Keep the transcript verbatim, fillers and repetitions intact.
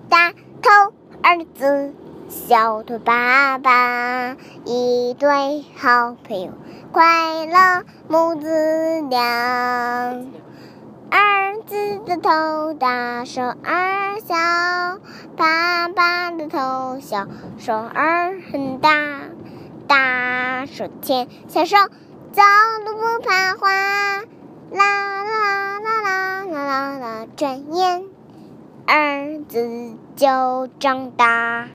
大头儿子，小头爸爸，一对好朋友，快乐母子俩。儿子的头大，手儿小，爸爸的头小，手儿很大。大手牵小手，走路不怕滑，啦啦啦啦啦啦啦，转眼儿子就长大。